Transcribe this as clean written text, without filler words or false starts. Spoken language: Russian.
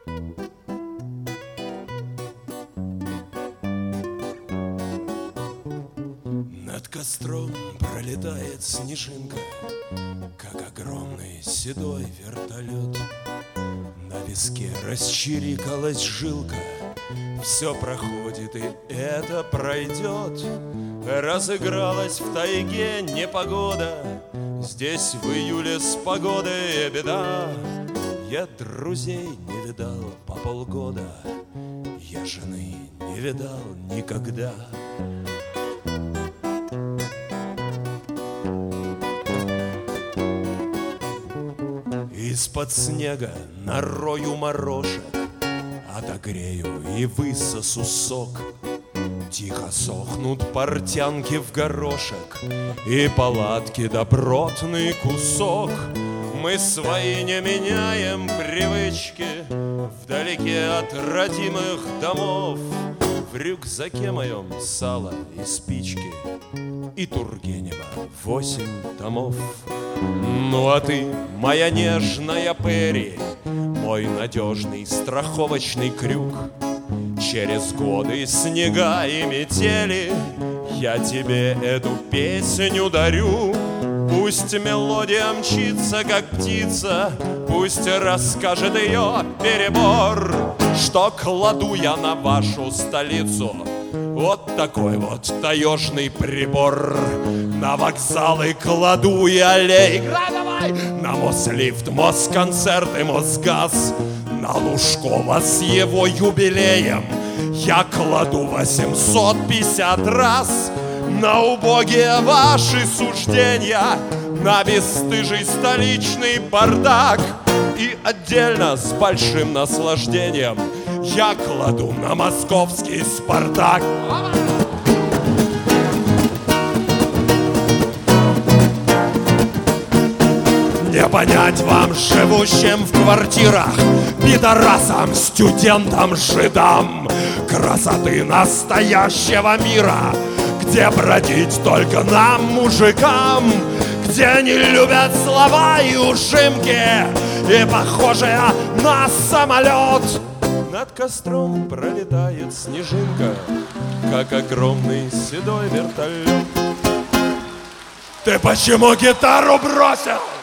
Над костром пролетает снежинка, как огромный седой вертолет. На виске расчирикалась жилка, все проходит и это пройдет. Разыгралась в тайге непогода, здесь в июле с погодой беда. Я друзей не видал по полгода, я жены не видал никогда. Из-под снега нарою морожек, отогрею и высосу сок. Тихо сохнут портянки в горошек и палатки добротный кусок. Мы свои не меняем привычки вдалеке от родимых домов. В рюкзаке моем сало и спички и Тургенева 8 томов. Ну а ты, моя нежная Перри, мой надежный страховочный крюк. Через годы снега и метели я тебе эту песню дарю. Пусть мелодия мчится, как птица, пусть расскажет ее перебор, что кладу я на вашу столицу вот такой вот таежный прибор. На вокзалы кладу я аллей, играй давай! На Мослифт, Москонцерт и Мосгаз, на Лужкова с его юбилеем я кладу 850 раз. На убогие ваши суждения, на бесстыжий столичный бардак. И отдельно с большим наслаждением я кладу на московский Спартак. Не понять вам, живущим в квартирах, пидорасам, студентам, жидам, красоты настоящего мира, где бродить только нам, мужикам, где не любят слова и ужимки, и похожие на самолет. Над костром пролетает снежинка, как огромный седой вертолет. Ты почему гитару бросил?